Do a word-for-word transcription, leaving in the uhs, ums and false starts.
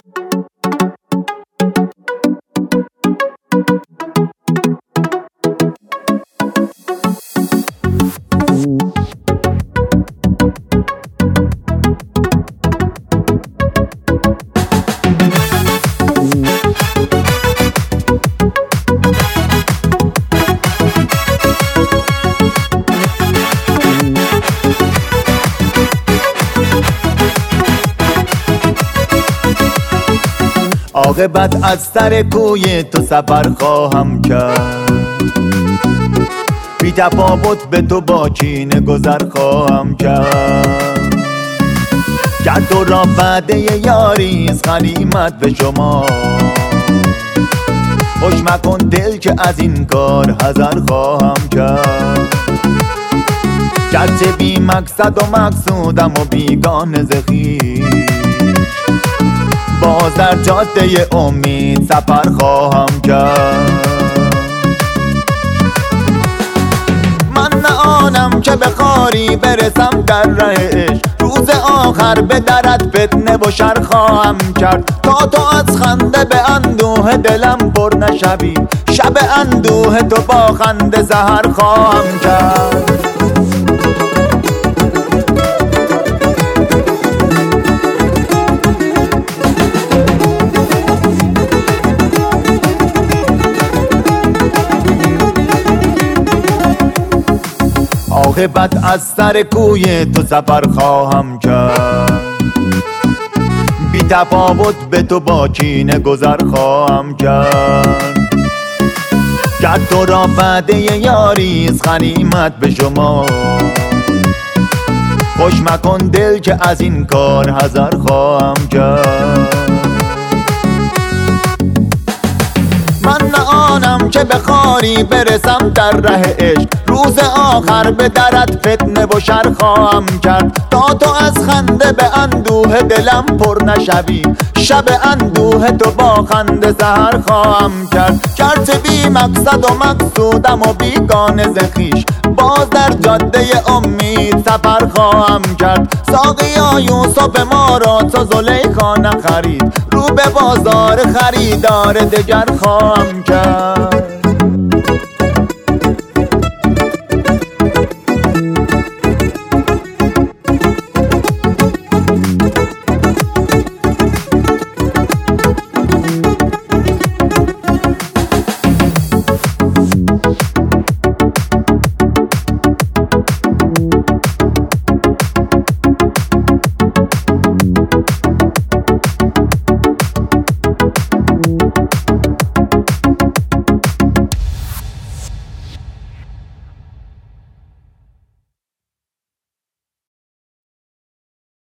عاقبت از سر کوی تو سفر خواهم کرد، بی تفاوت به تو با کینه گذر خواهم کرد. گر تو را وعده یاری است غنیمت به شما، خوش مکن دل که از این کار حذر خواهم کرد. گرچه بی مقصد و مقصودم و بیگانه ز خویش، باز در جاده امید سفر خواهم کرد. من نه آنم که به خاری برسم در ره عشق، روز آخر به درت فتنه و شر خواهم کرد. تا تو از خنده به اندوه دلم پر نشوی، شب اندوه تو با خنده سحر خواهم کرد. عاقبت از سر کوی تو سفر خواهم کرد، بی تفاوت به تو با کینه گذر خواهم کرد. گر تو را وعده یاری است غنیمت به شما، خوش مکن دل که از این کار حذر خواهم کرد. من نه آنم که به خاری برسم در ره عشق، روز آخر به درت فتنه و شر خواهم کرد. تا تو از خنده به اندوه دلم پر نشوی، شب اندوه تو با خنده سحر خواهم کرد. گرچه بی مقصد و مقصودم و بیگانه ز خویش، باز در جاده امید سفر خواهم کرد. ساقیا یوسف ما را تو زلیخا نخرید، رو به بازار خریدار دگر خواهم کرد.